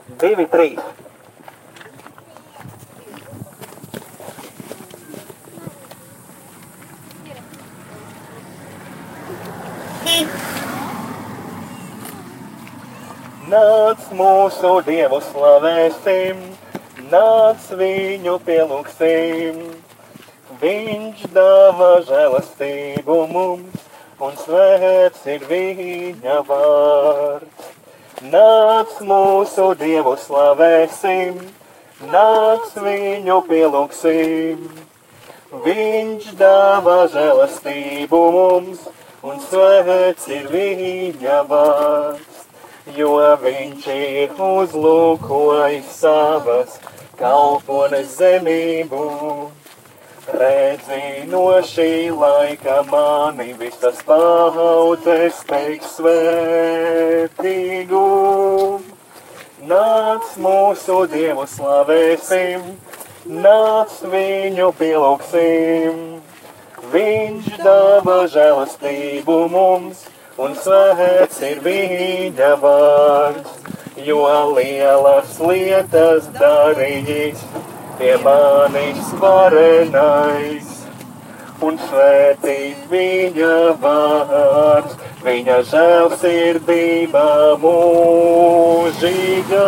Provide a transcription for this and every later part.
2, 3. Nāc mūsu Dievu slavēsim, nāc viņu pielūgsim. Viņš dāvā žēlastību mums, un svēts ir viņa vārds. Nāc mūsu Dievu slavēsim, nāc viņu pielūgsim. Viņš dāvā žēlastību mums, un svēts ir viņa vārds. Jo viņš ir uzlūkojis savas kalpones zemību. Redzi, no šī laika mani visas paudzes teiks svētīgu. Nāc mūsu Dievu slavēsim, nāc viņu pielūgsim. Viņš dāvā žēlastību mums, un svēts ir viņa vārds, jo lielas lietas darījis pie manis varenais. Un svētīt viņa vārds, viņa žēlsirdība mūžīga.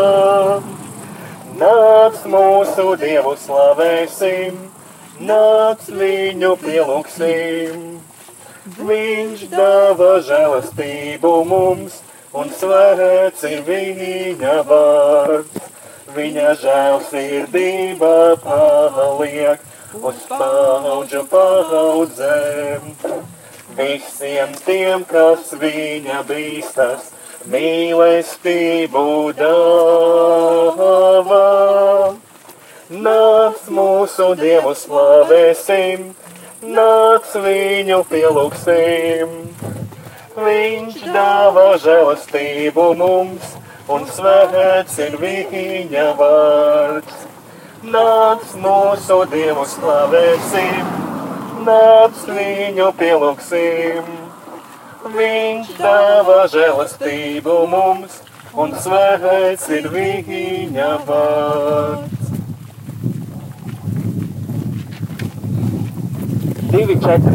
Nāc mūsu Dievu slavēsim, nāc viņu pielūgsim. Viņš dāvā žēlastību mums, un svēts ir viņa vārds. Viņa žēlsirdība paliek uz paudžu paudzēm. Visiem tiem, kas viņa bīstas, mīlestību dāvā. Nāc mūsu Dievu slavēsim, nāc viņu pielūgsim. Viņš dāvā žēlastību mums, un svēts ir viņa vārds. Nāc mūsu Dievu slavēsim, nāc viņu pielūgsim. Viņš dāvā žēlastību mums, un svēts ir viņa vārds. 2, 4.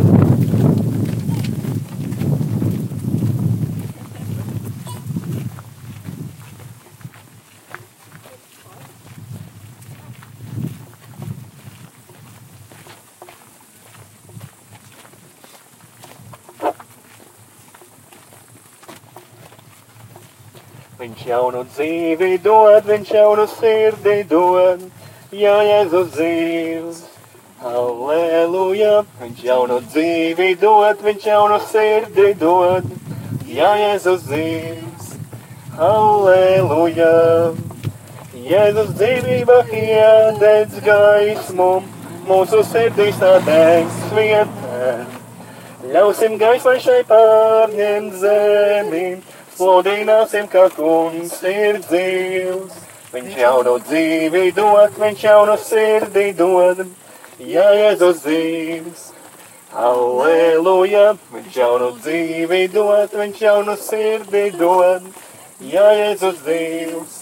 Viņš jaunu dzīvi dod, viņš jaunu sirdi dod, ja Jēzus dzīvs. Halleluja, viņš jaunu dzīvi dod, viņš jaunu sirdi dod, ja Jēzus dzīvs. Halleluja, Jēzus dzīvība iededz gaismu, mūsu sirdīs tā degs svietē. Ļausim gaismai šai pārņemt zemi, sludināsim, ka kungs ir dzīvs. Viņš jaunu dzīvi dod, viņš jaunu sirdi dod, ja Jēzus dzīvs. Halleluja, viņš jaunu dzīvi dod, viņš jaunu sirdi dod, ja Jēzus dzīvs.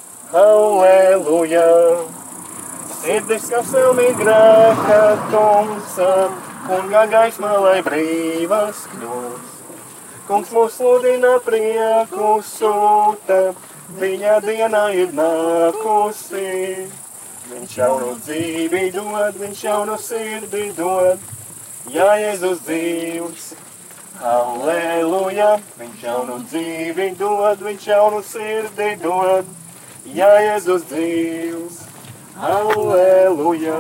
Halleluja, sirdis, kas vēl ir grēka tumsa, kunga gaismā, lai brīvas kļūst. Kungs mūs sludina prieku sūta, viņa dienā ir nākusi. Viņš jaunu dzīvi dod, viņš jaunu sirdi dod, ja Jēzus dzīvs. Halleluja, viņš jaunu dzīvi dod, viņš jaunu sirdi dod, ja Jēzus dzīvs. Halleluja,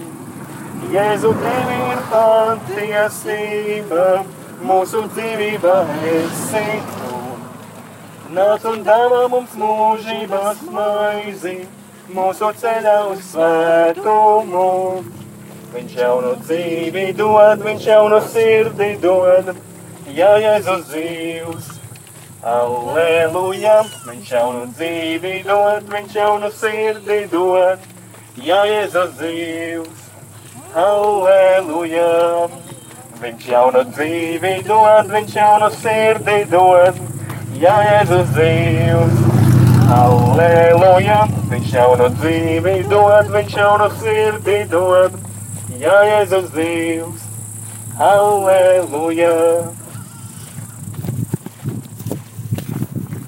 Jēzu, tev ir patiesība, mūsu dzīvība esi tu. Nāc un dāvā mums mūžības maizi, mūsu ceļā uz svētumu. Viņš jaunu dzīvi dod, viņš jaunu sirdi dod, ja Jēzus dzīvs. Alleluja, viņš jaunu dzīvi dod, viņš jaunu sirdi dod, ja Jēzus dzīvs. Alleluja, viņš jaunu dzīvi dod, viņš jaunu sirdi dod, ja Jēzus dzīvs. Alleluja, Viņš jaunu dzīvi dod, viņš jaunu sirdī dod. Jā, Jēzus dzīvs, halleluja.